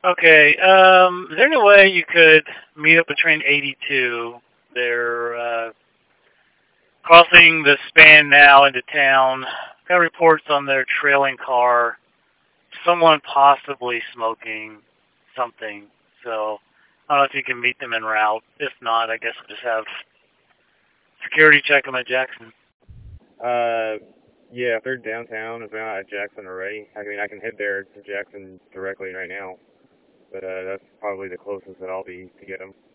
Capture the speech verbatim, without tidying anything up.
Okay. Um, is there any way you could meet up between eighty-two? They're uh, crossing the span now into town. Got reports on their trailing car. Someone possibly smoking something. So I don't know if you can meet them en route. If not, I guess we'll just have security check them at Jackson. Uh, yeah, if they're downtown, if they're not at Jackson already, I mean, I can head there to Jackson directly right now. But uh, that's probably the closest that I'll be to get them.